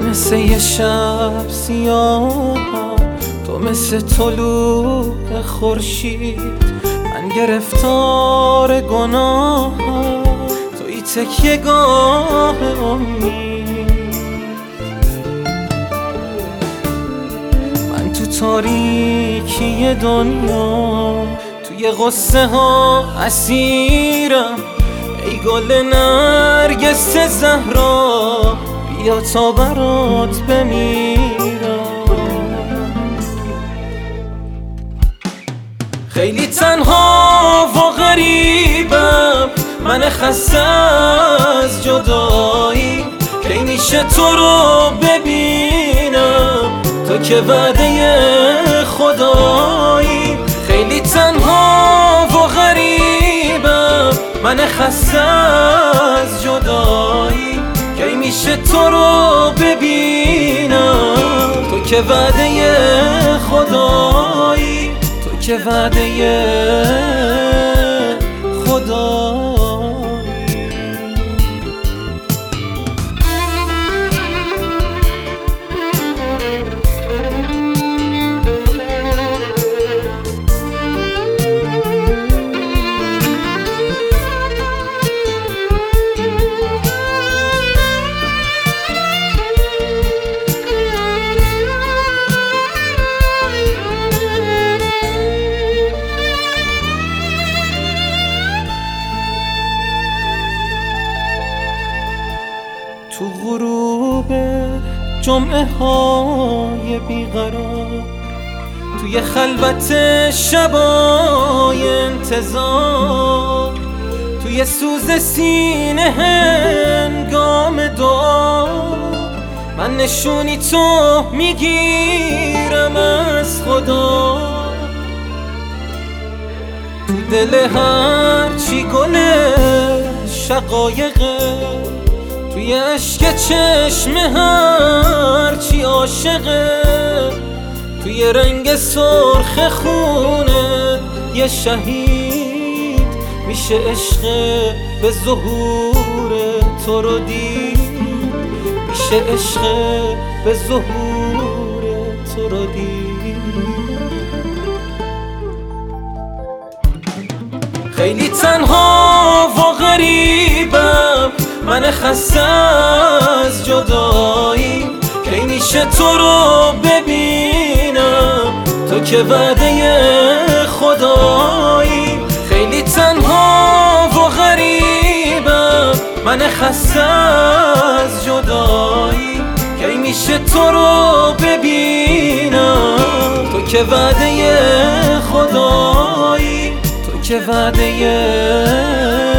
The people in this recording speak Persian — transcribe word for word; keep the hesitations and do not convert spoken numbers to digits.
مثل یه شب سیاه، تو مثل طلوع خورشید، من گرفتار گناه، توی تکیه گاه امید. من تو تاریکی دنیا، توی غصه ها اسیرم، ای گل نرگس زهرا، بیا تا برات بمیرم. خیلی تنها و غریبم، من خسته از جدایی، کی میشه تو رو ببینم، تو که وعده خدایی. خیلی تنها و غریبم، من خسته از جدایی، کی میشه تو رو ببینم، تو که وعده خدایی، تو که وعده خدایی. تو غروب جمعه های بیقرار، توی خلوت شبای انتظار، توی سوز سینه هنگام دعا، من نشونی تو میگیرم از خدا. تو دل هرچی گل شقایقه، توی عشق چشم هرچی عاشقه، توی رنگ سرخ خونه یه شهید، میشه عشق به ظهور تو رو دید، میشه عشق به ظهور تو رو دید. خیلی تنها و غریبم، من خسته از جدایی، کی میشه تو رو ببینم، تو که وعده خدایی. خیلی تنها و غریبم، من خسته از جدایی، کی میشه تو رو ببینم، تو که وعده خدایی، تو که وعده